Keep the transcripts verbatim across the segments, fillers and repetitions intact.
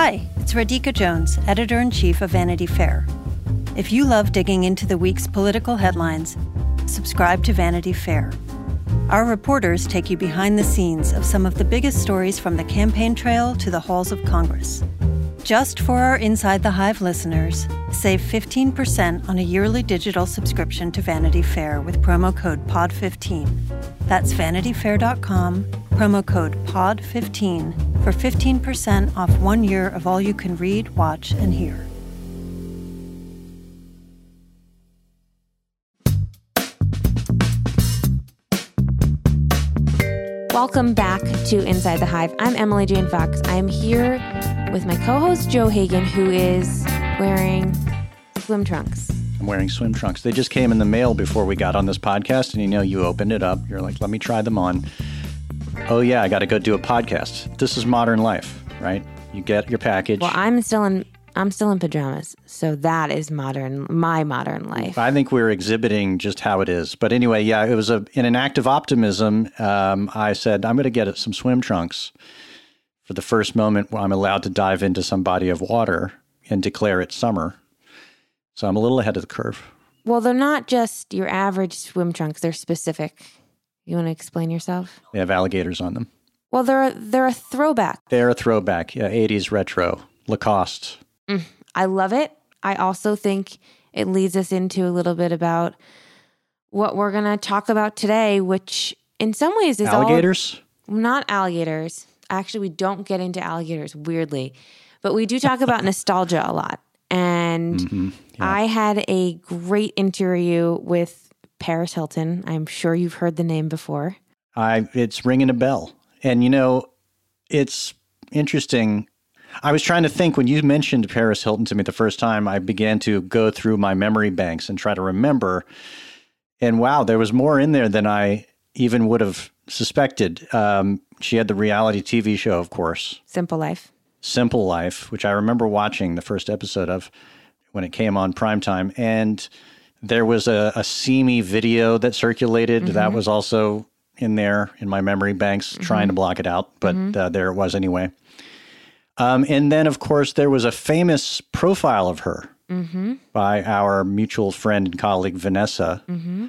Hi, it's Radhika Jones, Editor-in-Chief of Vanity Fair. If you love digging into the week's political headlines, subscribe to Vanity Fair. Our reporters take you behind the scenes of some of the biggest stories from the campaign trail to the halls of Congress. Just for our Inside the Hive listeners, save fifteen percent on a yearly digital subscription to Vanity Fair with promo code P O D fifteen. That's vanity fair dot com, promo code P O D fifteen for fifteen percent off one year of all you can read, watch, and hear. Welcome back to Inside the Hive. I'm Emily Jane Fox. I'm here with my co-host Joe Hagan, who is wearing swim trunks. I'm wearing swim trunks. They just came in the mail before we got on this podcast, and you know, you opened it up. You're like, let me try them on. Oh yeah, I got to go do a podcast. This is modern life, right? You get your package. Well, I'm still in I'm still in pajamas, so that is modern, my modern life. I think we're exhibiting just how it is. But anyway, yeah, it was a in an act of optimism. Um, I said, I'm going to get some swim trunks for the first moment when I'm allowed to dive into some body of water and declare it summer. So I'm a little ahead of the curve. Well, they're not just your average swim trunks. They're specific. You want to explain yourself? They have alligators on them. Well, they're a, they're a throwback. They're a throwback, yeah, eighties retro, Lacoste. Mm, I love it. I also think it leads us into a little bit about what we're going to talk about today, which in some ways is alligators? All, not alligators. Actually, we don't get into alligators, weirdly. But we do talk about nostalgia a lot. And mm-hmm, yeah. I had a great interview with Paris Hilton. I'm sure you've heard the name before. I It's ringing a bell. And, you know, it's interesting. I was trying to think when you mentioned Paris Hilton to me the first time, I began to go through my memory banks and try to remember. And wow, there was more in there than I even would have suspected. Um, she had the reality T V show, of course. Simple Life. Simple Life, which I remember watching the first episode of when it came on primetime. And there was a, a seamy video that circulated. Mm-hmm. That was also in there in my memory banks, mm-hmm. trying to block it out. But mm-hmm. uh, there it was anyway. Um, and then, of course, there was a famous profile of her mm-hmm. by our mutual friend and colleague, Vanessa. Mm-hmm.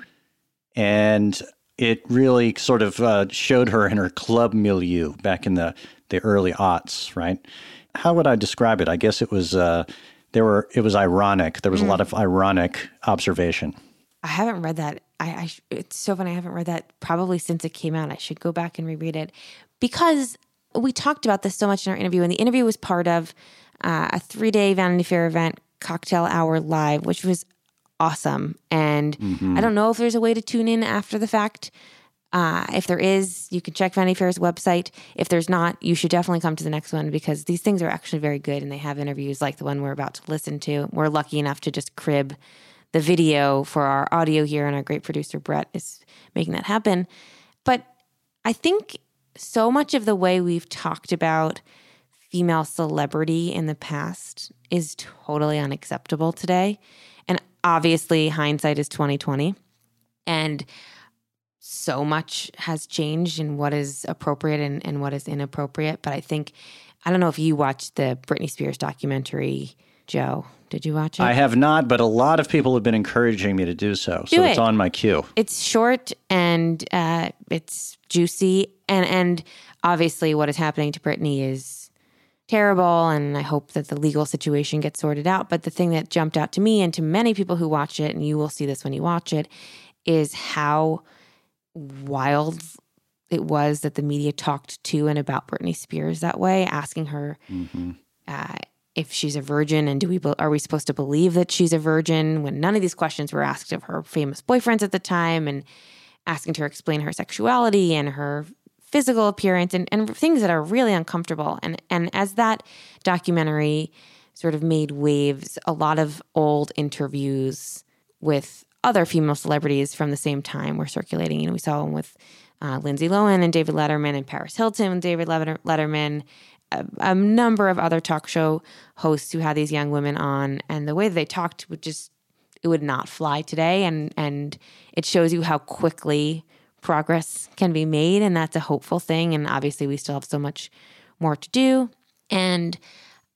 And it really sort of uh, showed her in her club milieu back in the, the early aughts, right? How would I describe it? I guess it was uh, there were it was ironic. There was mm. a lot of ironic observation. I haven't read that. I, I it's so funny. I haven't read that probably since it came out. I should go back and reread it because we talked about this so much in our interview, and the interview was part of uh, a three-day Vanity Fair event, Cocktail Hour Live, which was awesome. And mm-hmm. I don't know if there's a way to tune in after the fact. Uh, if there is, you can check Vanity Fair's website. If there's not, you should definitely come to the next one because these things are actually very good, and they have interviews like the one we're about to listen to. We're lucky enough to just crib the video for our audio here, and our great producer, Brett, is making that happen. But I think so much of the way we've talked about female celebrity in the past is totally unacceptable today. And obviously hindsight is twenty twenty. And so much has changed in what is appropriate and, and what is inappropriate. But I think, I don't know if you watched the Britney Spears documentary, Joe. Did you watch it? I have not, but a lot of people have been encouraging me to do so. Do so it. It's on my queue. It's short and uh, it's juicy. And, and obviously what is happening to Britney is terrible. And I hope that the legal situation gets sorted out. But the thing that jumped out to me and to many people who watch it, and you will see this when you watch it, is how wild it was that the media talked to and about Britney Spears that way, asking her mm-hmm. uh, if she's a virgin, and do we are we supposed to believe that she's a virgin when none of these questions were asked of her famous boyfriends at the time, and asking her to explain her sexuality and her physical appearance and, and things that are really uncomfortable. And and as that documentary sort of made waves, a lot of old interviews with other female celebrities from the same time were circulating. You know, we saw one with uh, Lindsay Lohan and David Letterman, and Paris Hilton and David Letterman, a, a number of other talk show hosts who had these young women on, and the way that they talked would just, it would not fly today. And, and it shows you how quickly progress can be made, and that's a hopeful thing. And obviously we still have so much more to do. And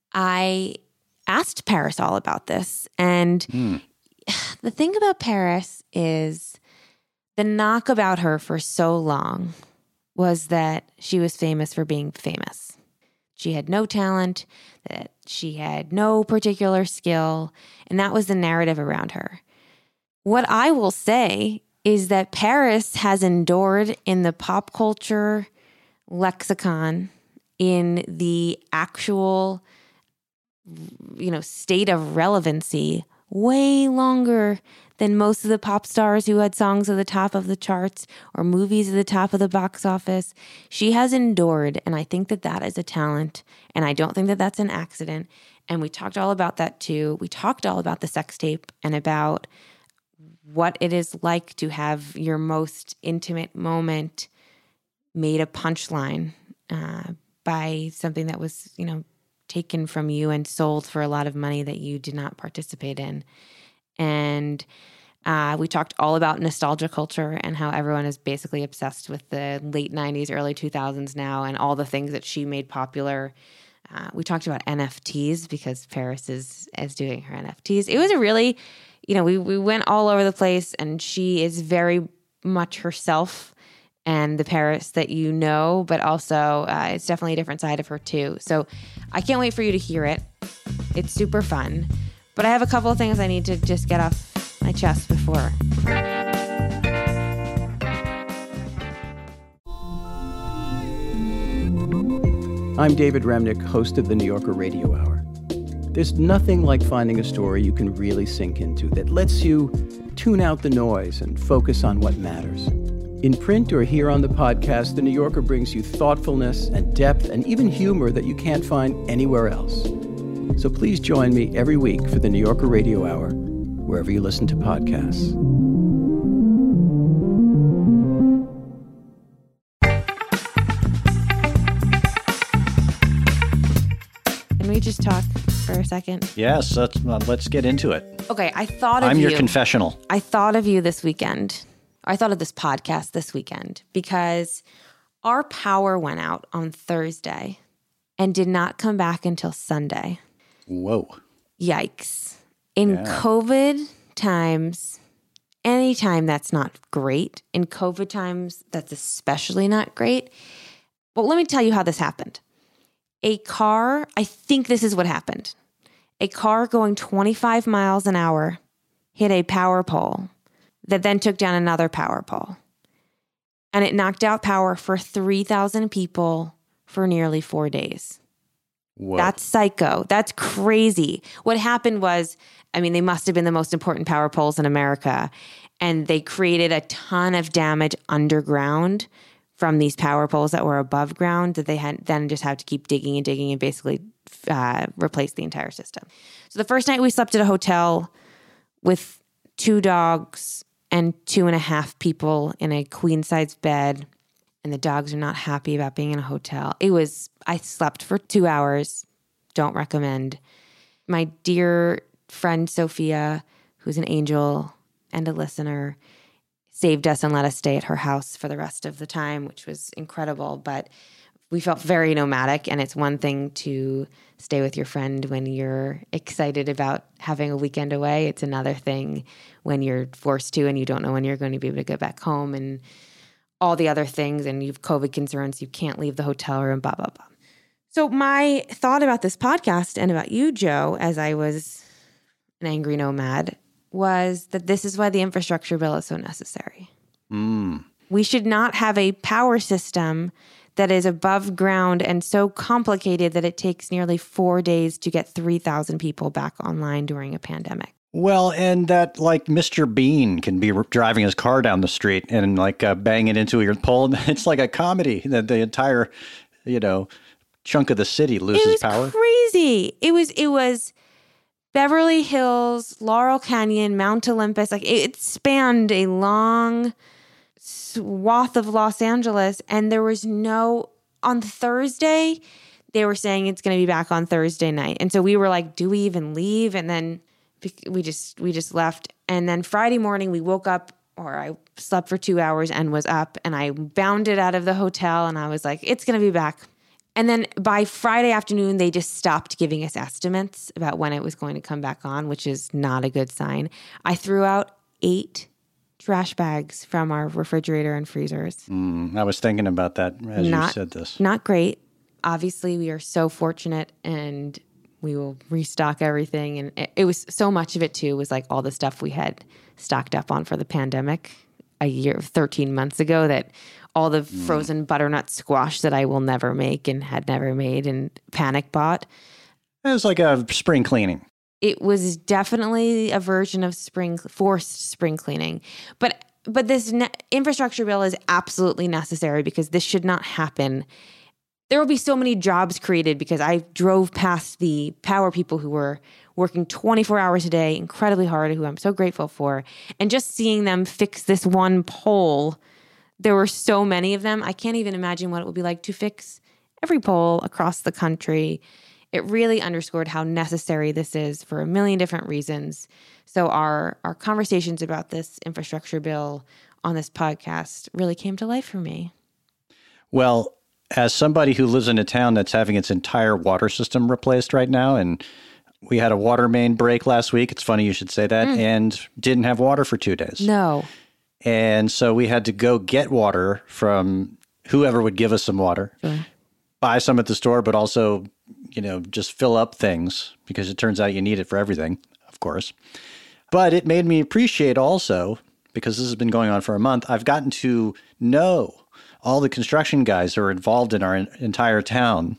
I asked Paris all about this. And mm. the thing about Paris is the knock about her for so long was that she was famous for being famous. She had no talent, that she had no particular skill, and that was the narrative around her. What I will say is that Paris has endured in the pop culture lexicon, in the actual, you know, state of relevancy way longer than most of the pop stars who had songs at the top of the charts or movies at the top of the box office. She has endured, and I think that that is a talent, and I don't think that that's an accident. And we talked all about that too. We talked all about the sex tape and about what it is like to have your most intimate moment made a punchline uh, by something that was, you know, taken from you and sold for a lot of money that you did not participate in. And uh, we talked all about nostalgia culture and how everyone is basically obsessed with the late nineties, early two thousands now and all the things that she made popular. Uh, we talked about N F Ts because Paris is, is doing her N F Ts. It was a really, you know, we, we went all over the place, and she is very much herself and the Paris that you know, but also uh, it's definitely a different side of her too. So I can't wait for you to hear it. It's super fun. But I have a couple of things I need to just get off my chest before. I'm David Remnick, host of the New Yorker Radio Hour. There's nothing like finding a story you can really sink into that lets you tune out the noise and focus on what matters. In print or here on the podcast, The New Yorker brings you thoughtfulness and depth and even humor that you can't find anywhere else. So please join me every week for the New Yorker Radio Hour, wherever you listen to podcasts. Can we just talk for a second? Yes, let's, uh, let's get into it. Okay, I thought of I'm you. your confessional. I thought of you this weekend. I thought of this podcast this weekend because our power went out on Thursday and did not come back until Sunday. Whoa. Yikes. In yeah. COVID times, anytime that's not great. In COVID times, that's especially not great. But let me tell you how this happened. A car, I think this is what happened. A car going twenty-five miles an hour hit a power pole that then took down another power pole. And it knocked out power for three thousand people for nearly four days. Whoa. That's psycho. That's crazy. What happened was, I mean, they must have been the most important power poles in America. And they created a ton of damage underground from these power poles that were above ground that they had then just had to keep digging and digging and basically uh, replace the entire system. So the first night we slept at a hotel with two dogs and two and a half people in a queen-size bed. And the dogs are not happy about being in a hotel. It was, I slept for two hours. Don't recommend. My dear friend Sophia, who's an angel and a listener, saved us and let us stay at her house for the rest of the time, which was incredible. But we felt very nomadic, and it's one thing to stay with your friend when you're excited about having a weekend away. It's another thing when you're forced to and you don't know when you're going to be able to go back home and all the other things, and you've COVID concerns, you can't leave the hotel room, blah, blah, blah. So my thought about this podcast and about you, Joe, as I was an angry nomad, was that this is why the infrastructure bill is so necessary. Mm. We should not have a power system that is above ground and so complicated that it takes nearly four days to get three thousand people back online during a pandemic. Well, and that, like, Mister Bean can be driving his car down the street and, like, uh, bang it into your pole. It's like a comedy that the entire, you know, chunk of the city loses it was power. Crazy. It was, it was Beverly Hills, Laurel Canyon, Mount Olympus. Like, it, it spanned a long swath of Los Angeles. And there was no, on Thursday, they were saying it's going to be back on Thursday night. And so we were like, do we even leave? And then we just we just left. And then Friday morning we woke up, or I slept for two hours and was up, and I bounded out of the hotel and I was like, it's going to be back. And then by Friday afternoon, they just stopped giving us estimates about when it was going to come back on, which is not a good sign. I threw out eight trash bags from our refrigerator and freezers. Mm, I was thinking about that as not, you said this. Not great. Obviously, we are so fortunate, and we will restock everything. And it, it was so much of it, too, was like all the stuff we had stocked up on for the pandemic a year, thirteen months ago, that all the mm. frozen butternut squash that I will never make and had never made and panic bought. It was like a spring cleaning. It was definitely a version of spring forced spring cleaning. But but this ne- infrastructure bill is absolutely necessary because this should not happen. There will be so many jobs created because I drove past the power people who were working twenty-four hours a day, incredibly hard, who I'm so grateful for. And just seeing them fix this one pole, there were so many of them. I can't even imagine what it would be like to fix every pole across the country. It really underscored how necessary this is for a million different reasons. So our our conversations about this infrastructure bill on this podcast really came to life for me. Well, as somebody who lives in a town that's having its entire water system replaced right now, and we had a water main break last week, it's funny you should say that, mm. and didn't have water for two days. No. And so we had to go get water from whoever would give us some water, sure. buy some at the store, but also, you know, just fill up things because it turns out you need it for everything, of course. But it made me appreciate also, because this has been going on for a month, I've gotten to know all the construction guys who are involved in our entire town.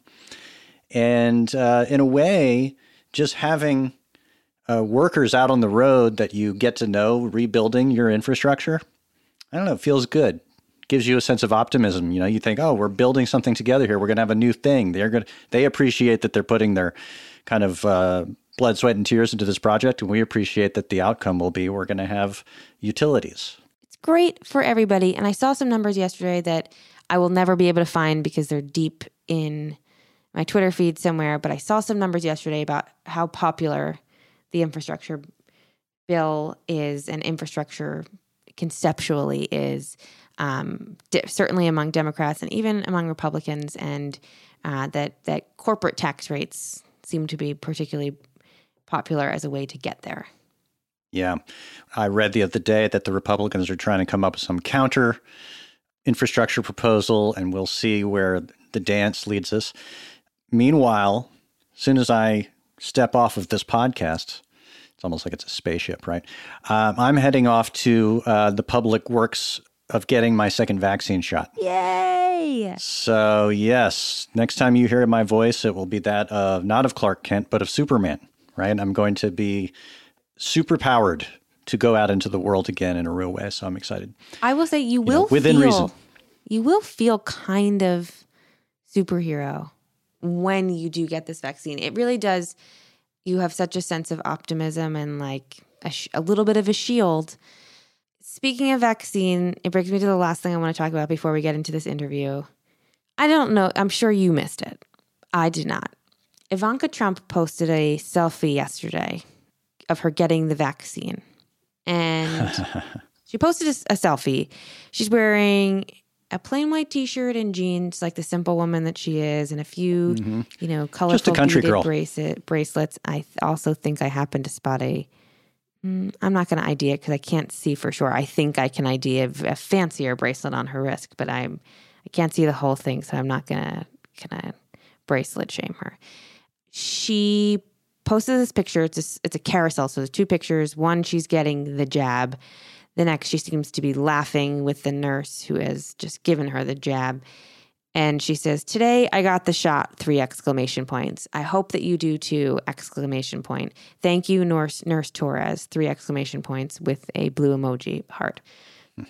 And uh, in a way, just having uh, workers out on the road that you get to know rebuilding your infrastructure, I don't know, it feels good. Gives you a sense of optimism. You know, you think, oh, we're building something together here. We're going to have a new thing. They're going to, they appreciate that they're putting their kind of uh, blood, sweat, and tears into this project. And we appreciate that the outcome will be we're going to have utilities. It's great for everybody. And I saw some numbers yesterday that I will never be able to find because they're deep in my Twitter feed somewhere. But I saw some numbers yesterday about how popular the infrastructure bill is and infrastructure conceptually is. Um, di- certainly among Democrats and even among Republicans, and uh, that that corporate tax rates seem to be particularly popular as a way to get there. Yeah. I read the other day that the Republicans are trying to come up with some counter infrastructure proposal, and we'll see where the dance leads us. Meanwhile, as soon as I step off of this podcast, it's almost like it's a spaceship, right? Um, I'm heading off to uh, the Public Works of getting my second vaccine shot. Yay! So, yes, next time you hear my voice, it will be that of not of Clark Kent, but of Superman, right? I'm going to be super powered to go out into the world again in a real way. So I'm excited. I will say you will you know, within feel, reason. You will feel kind of superhero when you do get this vaccine. It really does. You have such a sense of optimism and like a, sh- a little bit of a shield. Speaking of vaccine, it brings me to the last thing I want to talk about before we get into this interview. I don't know. I'm sure you missed it. I did not. Ivanka Trump posted a selfie yesterday of her getting the vaccine. And she posted a, a selfie. She's wearing a plain white t-shirt and jeans, like the simple woman that she is, and a few, mm-hmm. you know, colorful Just a country girl. Bracelet, bracelets. I th- also think I happened to spot a I'm not going to I D it because I can't see for sure. I think I can I D a, a fancier bracelet on her wrist, but I'm I can't see the whole thing, so I'm not going to gonna bracelet shame her. She posted this picture. It's a, it's a carousel, so there's two pictures. One, she's getting the jab. The next, she seems to be laughing with the nurse who has just given her the jab. And she says, "Today I got the shot, three exclamation points. I hope that you do too, exclamation point. Thank you, Nurse, Nurse Torres, three exclamation points with a blue emoji heart." Hmm.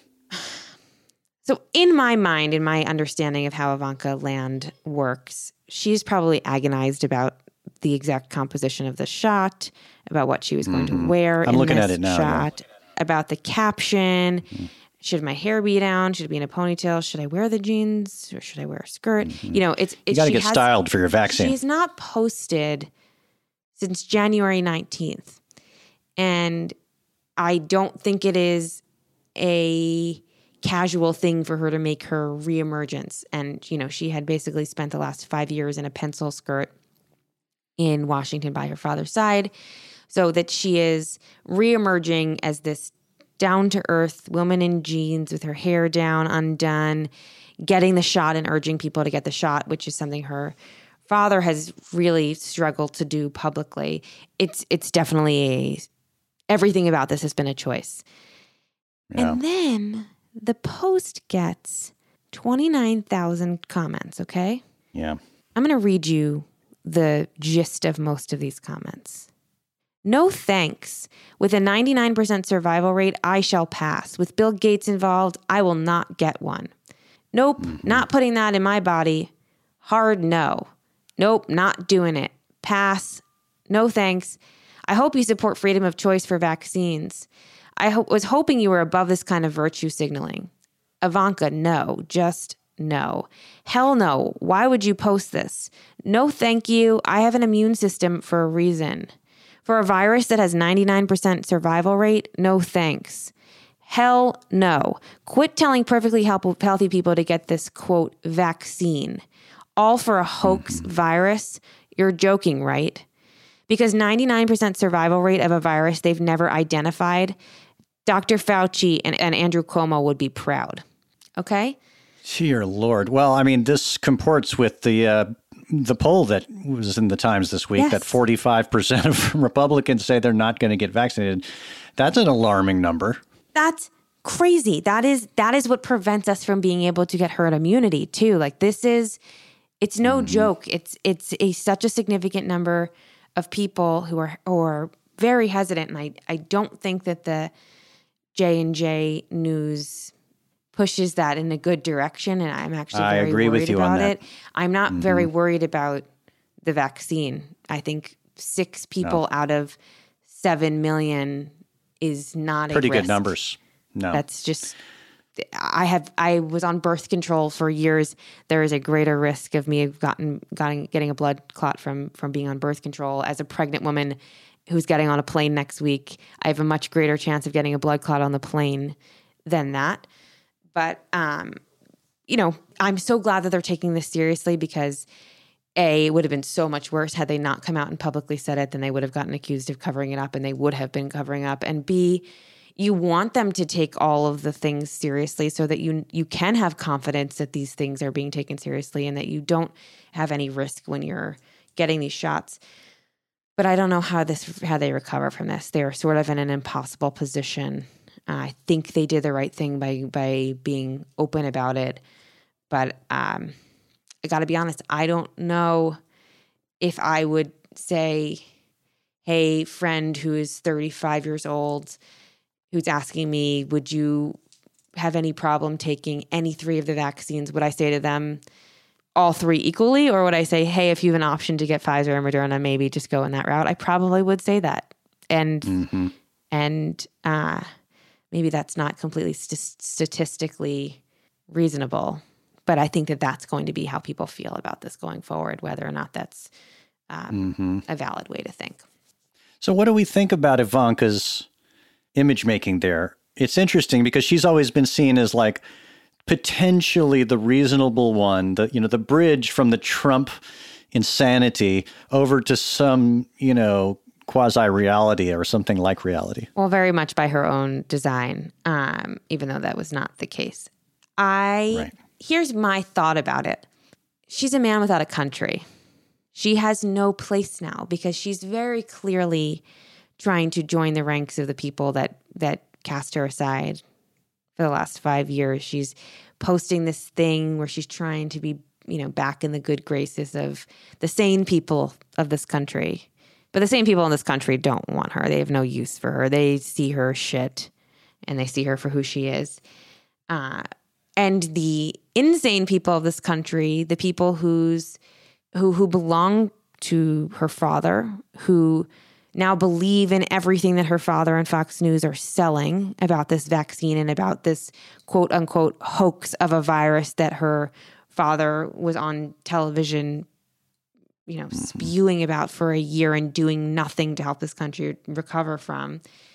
So in my mind, in my understanding of how Ivanka Land works, she's probably agonized about the exact composition of the shot, about what she was going mm-hmm. to wear I'm in looking this at it now, shot, yeah. about the caption. Mm-hmm. Should my hair be down? Should it be in a ponytail? Should I wear the jeans or should I wear a skirt? Mm-hmm. You know, it's, it's you got to get has, styled for your vaccine. She's not posted since January nineteenth. And I don't think it is a casual thing for her to make her reemergence. And, you know, she had basically spent the last five years in a pencil skirt in Washington by her father's side, so that she is reemerging as this down-to-earth woman in jeans with her hair down, undone, getting the shot and urging people to get the shot, which is something her father has really struggled to do publicly. It's it's definitely a, everything about this has been a choice. Yeah. And then the post gets twenty-nine thousand comments, okay? Yeah. I'm going to read you the gist of most of these comments. No thanks. With a ninety-nine percent survival rate, I shall pass. With Bill Gates involved, I will not get one. Nope, mm-hmm. Not putting that in my body. Hard no. Nope, not doing it. Pass. No thanks. I hope you support freedom of choice for vaccines. I ho- was hoping you were above this kind of virtue signaling. Ivanka, no. Just no. Hell no. Why would you post this? No thank you. I have an immune system for a reason. For a virus that has ninety-nine percent survival rate, no thanks. Hell no. Quit telling perfectly healthy people to get this, quote, vaccine. All for a hoax mm-hmm. virus? You're joking, right? Because ninety-nine percent survival rate of a virus they've never identified, Doctor Fauci and, and Andrew Cuomo would be proud. Okay? Dear Lord. Well, I mean, this comports with the uh, the poll that was in the Times this week, yes. that forty-five percent of Republicans say they're not going to get vaccinated. That's an alarming number. That's crazy. That is that is what prevents us from being able to get herd immunity, too. Like, this is, it's no mm-hmm. joke. It's it's a such a significant number of people who are, who are very hesitant. And I, I don't think that the J and J news pushes that in a good direction, and I'm actually very I agree worried with you about on that. it. I'm not mm-hmm. very worried about the vaccine. I think six people no. out of seven million is not pretty a risk. Good numbers. No, that's just. I have. I was on birth control for years. There is a greater risk of me gotten, gotten getting a blood clot from from being on birth control. As a pregnant woman who's getting on a plane next week, I have a much greater chance of getting a blood clot on the plane than that. But, um, you know, I'm so glad that they're taking this seriously because, A, it would have been so much worse had they not come out and publicly said it, then they would have gotten accused of covering it up, and they would have been covering up. And B, you want them to take all of the things seriously so that you you can have confidence that these things are being taken seriously and that you don't have any risk when you're getting these shots. But I don't know how this how they recover from this. They're sort of in an impossible position. I think they did the right thing by by being open about it. But um, I got to be honest, I don't know if I would say, hey, friend who is thirty-five years old, who's asking me, would you have any problem taking any three of the vaccines? Would I say to them all three equally? Or would I say, hey, if you have an option to get Pfizer or Moderna, maybe just go in that route? I probably would say that. And, mm-hmm. and, uh, maybe that's not completely st- statistically reasonable, but I think that that's going to be how people feel about this going forward, whether or not that's um, mm-hmm. a valid way to think. So what do we think about Ivanka's image making there? It's interesting because she's always been seen as like potentially the reasonable one, the, you know, the bridge from the Trump insanity over to some, you know, quasi-reality or something like reality. Well, very much by her own design, um, even though that was not the case. I right. Here's my thought about it. She's a man without a country. She has no place now because she's very clearly trying to join the ranks of the people that that cast her aside for the last five years. She's posting this thing where she's trying to be, you know, back in the good graces of the sane people of this country. But the same people in this country don't want her. They have no use for her. They see her shit, and they see her for who she is. Uh, and the insane people of this country, the people who's who who belong to her father, who now believe in everything that her father and Fox News are selling about this vaccine and about this quote unquote hoax of a virus that her father was on television, you know, spewing about for a year and doing nothing to help this country recover from.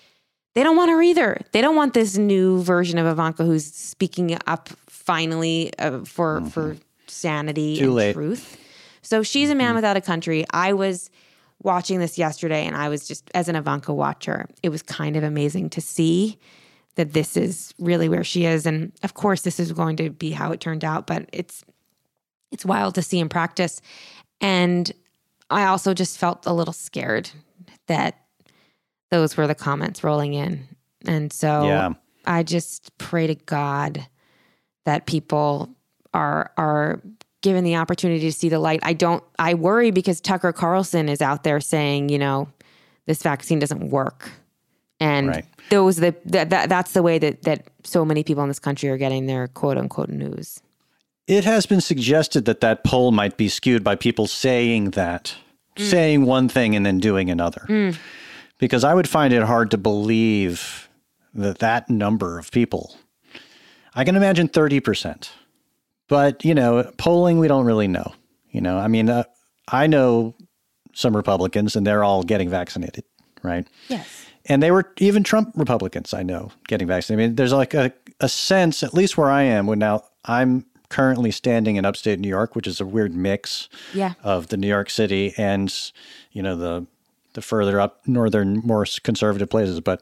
they don't want her either. They don't want this new version of Ivanka who's speaking up finally uh, for mm-hmm. for sanity Too and late. truth. So she's a man mm-hmm. without a country. I was watching this yesterday, and I was just, as an Ivanka watcher, it was kind of amazing to see that this is really where she is. And of course, this is going to be how it turned out, but it's it's wild to see in practice. And I also just felt a little scared that those were the comments rolling in. And so yeah. I just pray to God that people are are given the opportunity to see the light. I don't, I worry because Tucker Carlson is out there saying, you know, this vaccine doesn't work. And right. those, the, that, that that's the way that, that so many people in this country are getting their quote unquote news. It has been suggested that that poll might be skewed by people saying that, mm. saying one thing and then doing another. Mm. Because I would find it hard to believe that that number of people, I can imagine thirty percent. But, you know, polling, we don't really know. You know, I mean, uh, I know some Republicans and they're all getting vaccinated, right? Yes. And they were even Trump Republicans, I know, getting vaccinated. I mean, there's like a, a sense, at least where I am, when now I'm currently standing in upstate New York, which is a weird mix yeah. of the New York City and, you know, the the further up northern, more conservative places. But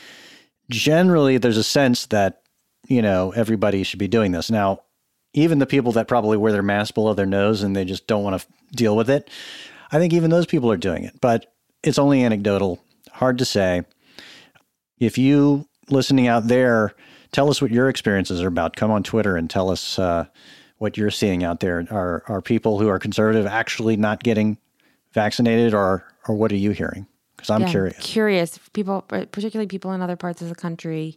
generally, there's a sense that, you know, everybody should be doing this. Now, even the people that probably wear their mask below their nose and they just don't want to f- deal with it, I think even those people are doing it. But it's only anecdotal, hard to say. If you listening out there, tell us what your experiences are about. Come on Twitter and tell us uh, what you're seeing out there. Are are people who are conservative actually not getting vaccinated, or or what are you hearing? Because I'm yeah, curious. Curious. People, particularly people in other parts of the country,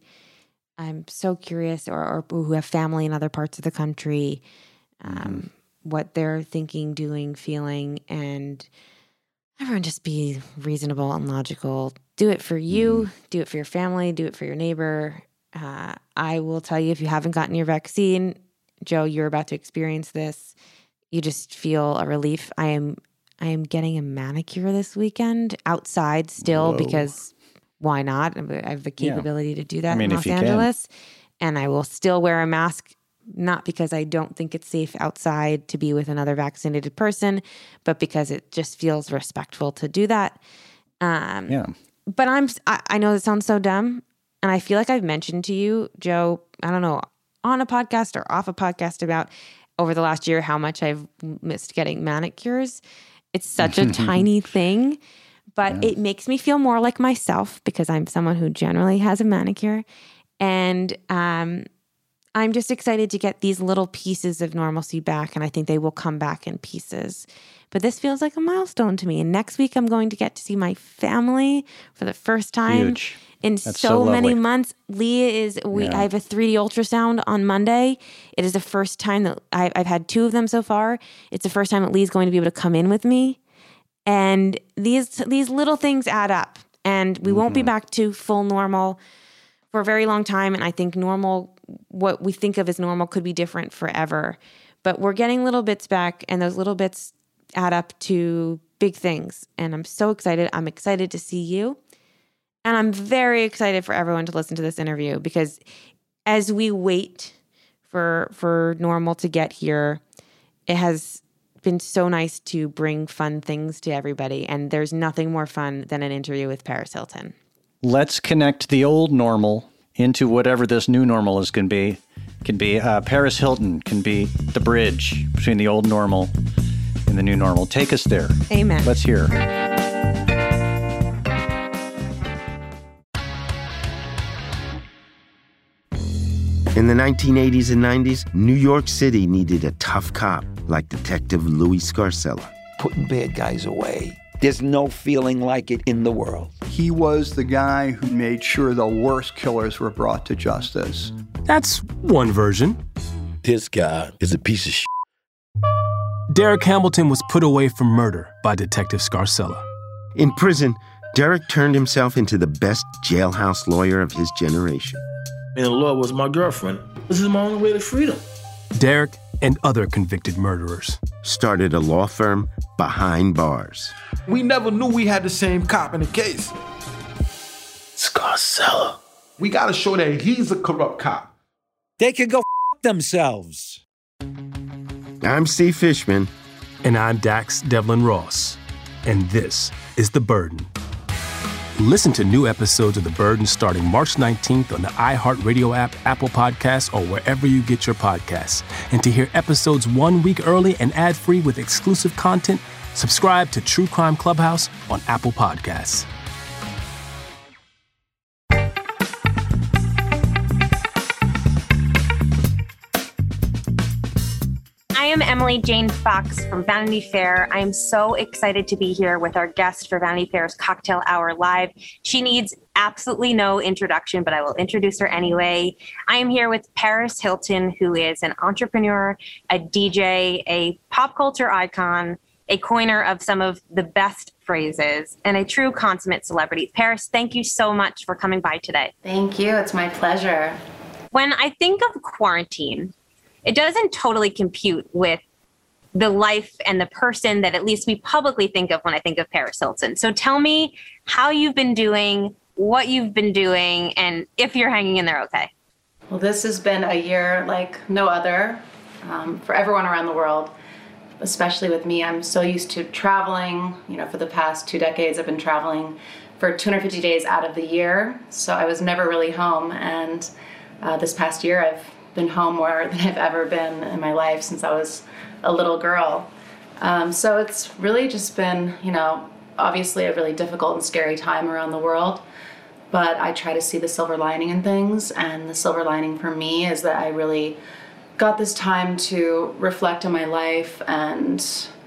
I'm so curious, or, or who have family in other parts of the country, um, mm-hmm. what they're thinking, doing, feeling, and everyone just be reasonable and logical. Do it for you, mm-hmm. do it for your family, do it for your neighbor. Uh, I will tell you, if you haven't gotten your vaccine, Joe, you're about to experience this. You just feel a relief. I am, I am getting a manicure this weekend outside still Whoa. because why not? I have the capability yeah. to do that I mean, in Los if you Angeles. Can. And I will still wear a mask, not because I don't think it's safe outside to be with another vaccinated person, but because it just feels respectful to do that. Um, yeah. But I'm, I, I know this sounds so dumb. And I feel like I've mentioned to you, Joe, I don't know, on a podcast or off a podcast about over the last year how much I've missed getting manicures. It's such a tiny thing. But yeah. it makes me feel more like myself because I'm someone who generally has a manicure. And um, I'm just excited to get these little pieces of normalcy back. And I think they will come back in pieces. But this feels like a milestone to me. And next week, I'm going to get to see my family for the first time Huge. in That's so, so many lovely. months. Lee is, we, Yeah. I have a three D ultrasound on Monday. It is the first time that I, I've had two of them so far. It's the first time that Lee's going to be able to come in with me. And these these little things add up, and we mm-hmm. won't be back to full normal for a very long time. And I think normal, what we think of as normal, could be different forever. But we're getting little bits back, and those little bits add up to big things. And I'm so excited. I'm excited to see you. And I'm very excited for everyone to listen to this interview, because as we wait for for normal to get here, it has been so nice to bring fun things to everybody. And there's nothing more fun than an interview with Paris Hilton. Let's connect the old normal into whatever this new normal is going to be. Can be uh, Paris Hilton can be the bridge between the old normal and the new normal. Take us there. Amen. Let's hear. In the nineteen eighties and nineties, New York City needed a tough cop like Detective Louis Scarcella. Putting bad guys away. There's no feeling like it in the world. He was the guy who made sure the worst killers were brought to justice. That's one version. This guy is a piece of shit. Derek Hamilton was put away for murder by Detective Scarcella. In prison, Derek turned himself into the best jailhouse lawyer of his generation. And the law was my girlfriend. This is my only way to freedom. Derek and other convicted murderers started a law firm behind bars. We never knew we had the same cop in the case. Scar. Marcella. We got to show that he's a corrupt cop. They can go f- themselves. I'm Steve Fishman. And I'm Dax Devlin Ross. And this is The Burden. Listen to new episodes of The Burden starting March nineteenth on the iHeartRadio app, Apple Podcasts, or wherever you get your podcasts. And to hear episodes one week early and ad-free with exclusive content, subscribe to True Crime Clubhouse on Apple Podcasts. I am Emily Jane Fox from Vanity Fair. I am so excited to be here with our guest for Vanity Fair's Cocktail Hour Live. She needs absolutely no introduction, but I will introduce her anyway. I am here with Paris Hilton, who is an entrepreneur, a D J, a pop culture icon, a coiner of some of the best phrases, and a true consummate celebrity. Paris, thank you so much for coming by today. Thank you. It's my pleasure. When I think of quarantine, it doesn't totally compute with the life and the person that at least we publicly think of when I think of Paris Hilton. So tell me how you've been doing, what you've been doing, and if you're hanging in there okay. Well, this has been a year like no other um, for everyone around the world, especially with me. I'm so used to traveling. You know, for the past two decades, I've been traveling for two hundred fifty days out of the year. So I was never really home. And uh, this past year, I've been home more than I've ever been in my life since I was a little girl. Um, so it's really just been, you know, obviously a really difficult and scary time around the world, but I try to see the silver lining in things, and the silver lining for me is that I really got this time to reflect on my life and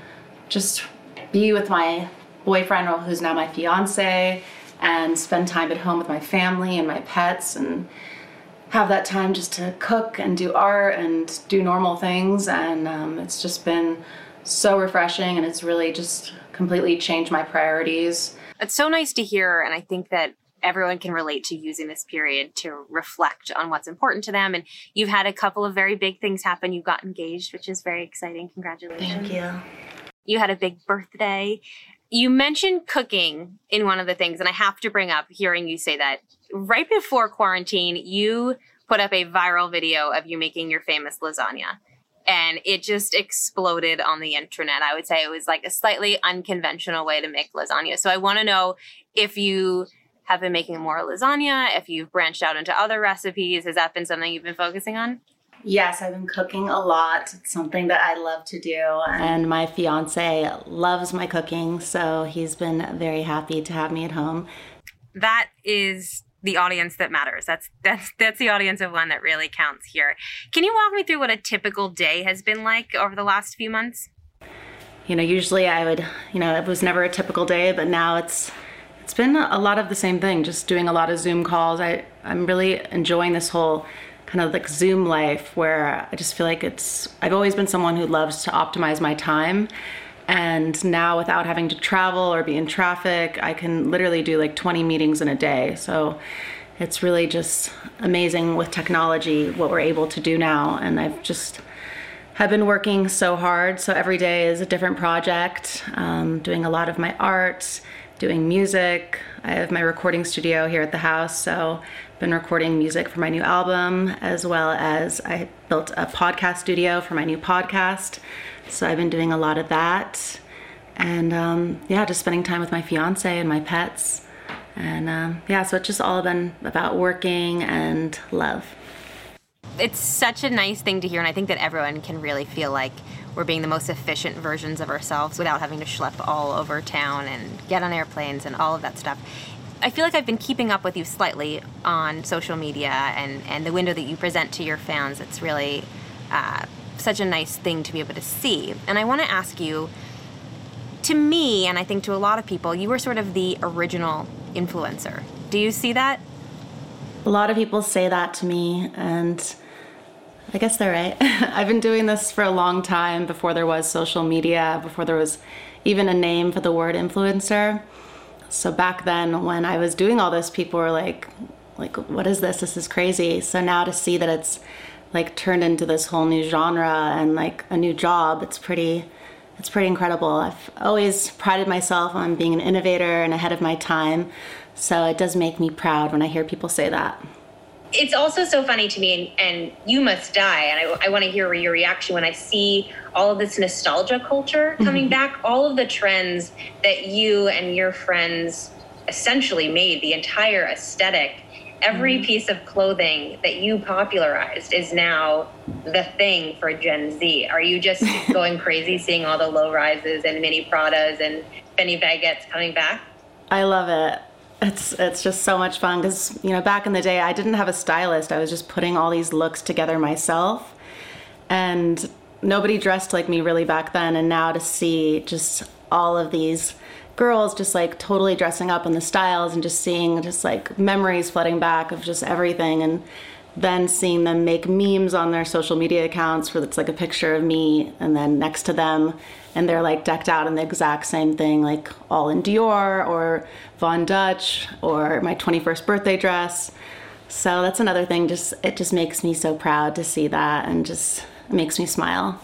just be with my boyfriend, who's now my fiance, and spend time at home with my family and my pets, and have that time just to cook and do art and do normal things. And um, it's just been so refreshing, and it's really just completely changed my priorities. It's so nice to hear, and I think that everyone can relate to using this period to reflect on what's important to them. And you've had a couple of very big things happen. You got engaged, which is very exciting. Congratulations. Thank you. You had a big birthday. You mentioned cooking in one of the things, and I have to bring up hearing you say that. Right before quarantine, you put up a viral video of you making your famous lasagna, and it just exploded on the internet. I would say it was like a slightly unconventional way to make lasagna. So I want to know if you have been making more lasagna, if you've branched out into other recipes. Has that been something you've been focusing on? Yes, I've been cooking a lot. It's something that I love to do. And my fiance loves my cooking, so he's been very happy to have me at home. That is the audience that matters. That's that's that's the audience of one that really counts here. Can you walk me through what a typical day has been like over the last few months? You know, usually I would, you know, it was never a typical day, but now it's it's been a lot of the same thing, just doing a lot of Zoom calls. I, I'm really enjoying this whole kind of like Zoom life, where I just feel like it's, I've always been someone who loves to optimize my time. And now, without having to travel or be in traffic, I can literally do like twenty meetings in a day. So it's really just amazing with technology what we're able to do now. And I've just have been working so hard. So every day is a different project, um, doing a lot of my art, doing music. I have my recording studio here at the house, so I've been recording music for my new album, as well as I built a podcast studio for my new podcast. So I've been doing a lot of that. And um, yeah, just spending time with my fiance and my pets. And um, yeah, so it's just all been about working and love. It's such a nice thing to hear, and I think that everyone can really feel like we're being the most efficient versions of ourselves without having to schlep all over town and get on airplanes and all of that stuff. I feel like I've been keeping up with you slightly on social media and, and the window that you present to your fans. It's really uh, such a nice thing to be able to see. And I want to ask you, to me, and I think to a lot of people, you were sort of the original influencer. Do you see that? A lot of people say that to me, and I guess they're right. I've been doing this for a long time, before there was social media, before there was even a name for the word influencer. So back then, when I was doing all this, people were like, like, what is this? This is crazy. So now to see that it's like turned into this whole new genre and like a new job, it's pretty, it's pretty incredible. I've always prided myself on being an innovator and ahead of my time, so it does make me proud when I hear people say that. It's also so funny to me, and, and you must die, and I, I want to hear your reaction when I see all of this nostalgia culture coming mm-hmm. back, all of the trends that you and your friends essentially made, the entire aesthetic. Every mm-hmm. piece of clothing that you popularized is now the thing for Gen Z. Are you just going crazy seeing all the low rises and mini Pradas and Benny baguettes coming back? I love it. It's it's just so much fun because, you know, back in the day, I didn't have a stylist. I was just putting all these looks together myself. And nobody dressed like me really back then. And now to see just all of these girls just like totally dressing up in the styles and just seeing just like memories flooding back of just everything. And then seeing them make memes on their social media accounts where it's like a picture of me and then next to them, and they're like decked out in the exact same thing, like all in Dior or Von Dutch or my twenty-first birthday dress. So that's another thing, just it just makes me so proud to see that, and just it makes me smile.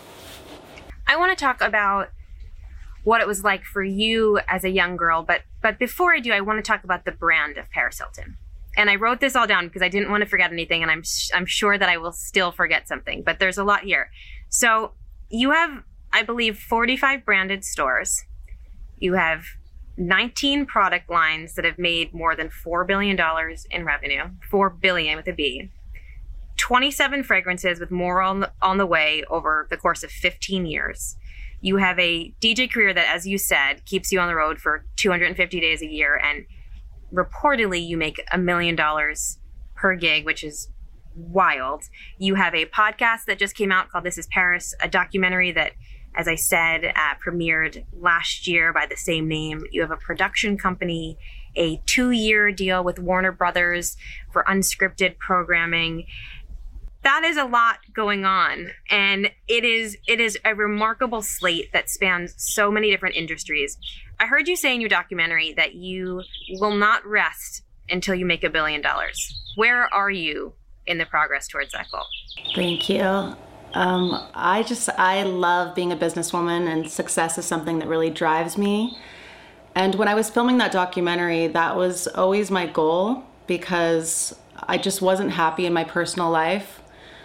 I want to talk about what it was like for you as a young girl, but but before I do, I want to talk about the brand of Paris Hilton. And I wrote this all down because I didn't want to forget anything, and I'm I'm sure that I will still forget something, but there's a lot here. So you have, I believe, forty-five branded stores. You have nineteen product lines that have made more than four billion dollars in revenue, four billion with a B. twenty-seven fragrances with more on the, on the way over the course of fifteen years. You have a D J career that, as you said, keeps you on the road for two hundred fifty days a year, and reportedly you make a million dollars per gig, which is wild. You have a podcast that just came out called This Is Paris, a documentary that, as I said, uh, premiered last year by the same name. You have a production company, a two-year deal with Warner Brothers for unscripted programming. That is a lot going on, and it is it is a remarkable slate that spans so many different industries. I heard you say in your documentary that you will not rest until you make a billion dollars. Where are you in the progress towards that goal? Thank you. Um, I just, I love being a businesswoman, and success is something that really drives me. And when I was filming that documentary, that was always my goal, because I just wasn't happy in my personal life.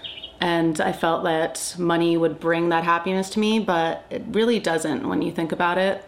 And I felt that money would bring that happiness to me, but it really doesn't when you think about it.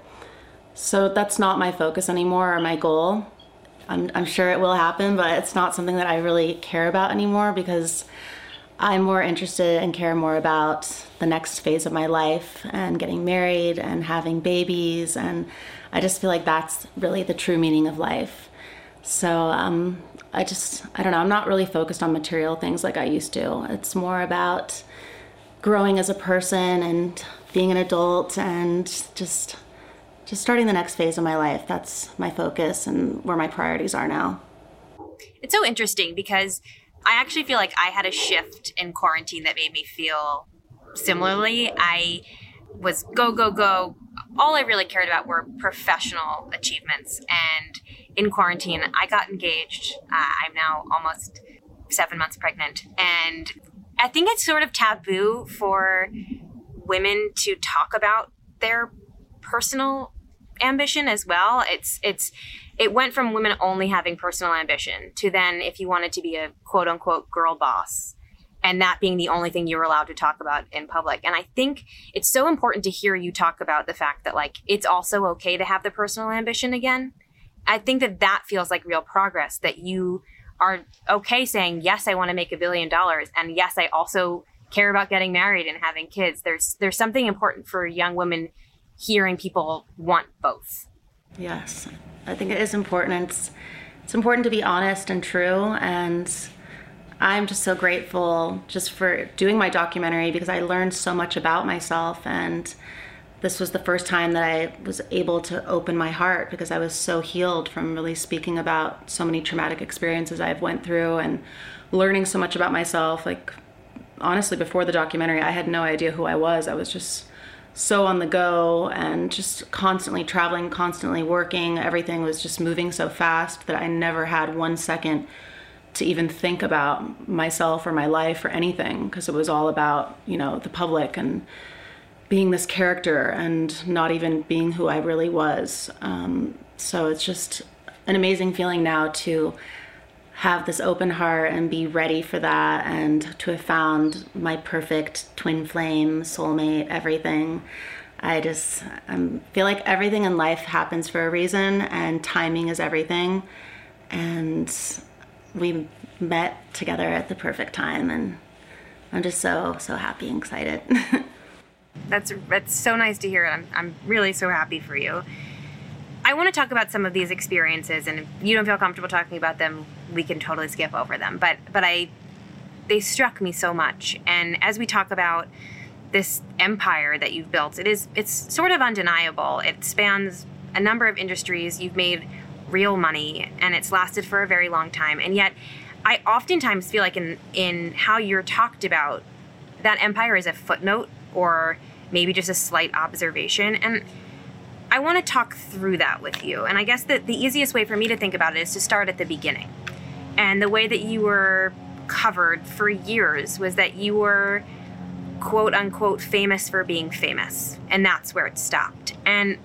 So that's not my focus anymore, or my goal. I'm, I'm sure it will happen, but it's not something that I really care about anymore, because I'm more interested and care more about the next phase of my life and getting married and having babies. And I just feel like that's really the true meaning of life. So um, I just, I don't know, I'm not really focused on material things like I used to. It's more about growing as a person and being an adult and just, just starting the next phase of my life. That's my focus and where my priorities are now. It's so interesting because I actually feel like I had a shift in quarantine that made me feel similarly. I was go, go, go. All I really cared about were professional achievements. And in quarantine, I got engaged. Uh, I'm now almost seven months pregnant. And I think it's sort of taboo for women to talk about their personal ambition as well. It's, it's, It went from women only having personal ambition to then if you wanted to be a quote unquote girl boss, and that being the only thing you were allowed to talk about in public. And I think it's so important to hear you talk about the fact that like, it's also okay to have the personal ambition again. I think that that feels like real progress, that you are okay saying, yes, I want to make a billion dollars. And yes, I also care about getting married and having kids. There's, there's something important for young women hearing people want both. Yes, I think it is important. It's, it's important to be honest and true. And I'm just so grateful just for doing my documentary, because I learned so much about myself. And this was the first time that I was able to open my heart, because I was so healed from really speaking about so many traumatic experiences I've went through and learning so much about myself. Like, honestly, before the documentary, I had no idea who I was. I was just so on the go and just constantly traveling, constantly working. Everything was just moving so fast that I never had one second to even think about myself or my life or anything, because it was all about, you know, the public and being this character and not even being who I really was. Um, so it's just an amazing feeling now to have this open heart and be ready for that, and to have found my perfect twin flame, soulmate, everything. I just um, feel like everything in life happens for a reason, and timing is everything. And we met together at the perfect time, and I'm just so, so happy and excited. That's that's so nice to hear. I'm I'm really so happy for you. I want to talk about some of these experiences, and if you don't feel comfortable talking about them, we can totally skip over them. But but I, they struck me so much. And as we talk about this empire that you've built, it is it's sort of undeniable. It spans a number of industries. You've made real money, and it's lasted for a very long time. And yet, I oftentimes feel like in in how you're talked about, that empire is a footnote or maybe just a slight observation. And I want to talk through that with you. And I guess that the easiest way for me to think about it is to start at the beginning. And the way that you were covered for years was that you were, quote unquote, famous for being famous. And that's where it stopped. And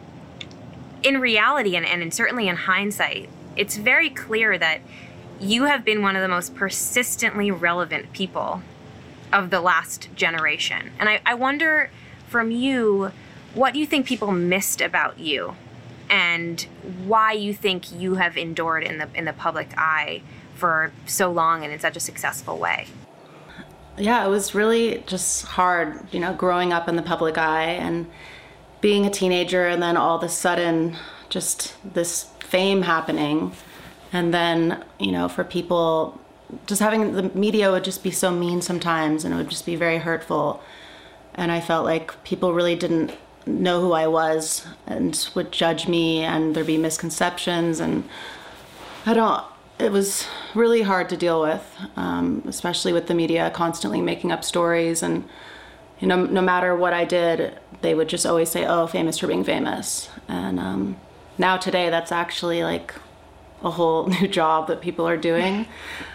in reality, and, and certainly in hindsight, it's very clear that you have been one of the most persistently relevant people of the last generation. And I, I wonder from you, what do you think people missed about you, and why you think you have endured in the in the public eye for so long and in such a successful way? Yeah, it was really just hard, you know, growing up in the public eye and being a teenager, and then all of a sudden just this fame happening. And then, you know, for people, just having the media would just be so mean sometimes, and it would just be very hurtful. And I felt like people really didn't know who I was and would judge me, and there'd be misconceptions, and I don't, it was really hard to deal with, um, especially with the media constantly making up stories. And, you know, no matter what I did, they would just always say, oh, famous for being famous. And um, now today, that's actually like a whole new job that people are doing.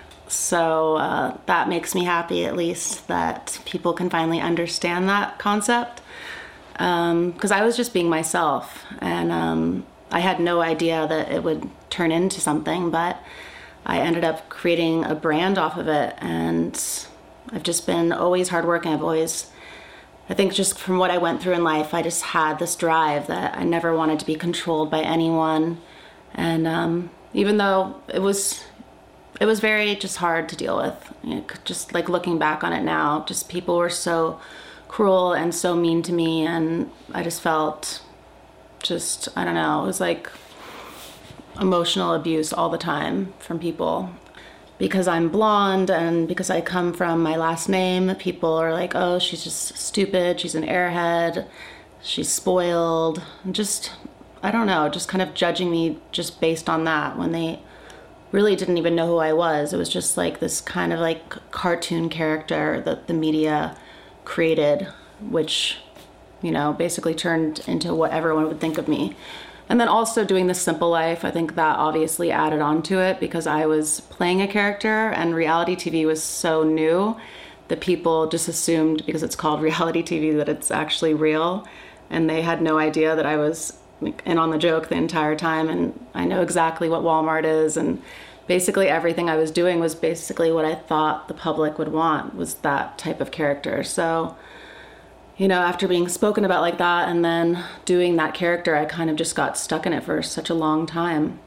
So uh, that makes me happy, at least, that people can finally understand that concept. Because um, I was just being myself, and um, I had no idea that it would turn into something, but I ended up creating a brand off of it, and I've just been always hardworking. I've always, I think just from what I went through in life, I just had this drive that I never wanted to be controlled by anyone. And um, even though it was, it was very just hard to deal with, you know, just like looking back on it now, just people were so cruel and so mean to me, and I just felt just, I don't know, it was like emotional abuse all the time from people. Because I'm blonde and because I come from my last name, people are like, oh, she's just stupid, she's an airhead, she's spoiled, and just, I don't know, just kind of judging me just based on that, when they really didn't even know who I was. It was just like this kind of like cartoon character that the media created, which, you know, basically turned into what everyone would think of me. And then also doing The Simple Life, I think that obviously added on to it, because I was playing a character and reality T V was so new that people just assumed, because it's called reality T V, that it's actually real. And they had no idea that I was in on the joke the entire time. And I know exactly what Walmart is, and basically everything I was doing was basically what I thought the public would want, was that type of character. So, you know, after being spoken about like that and then doing that character, I kind of just got stuck in it for such a long time.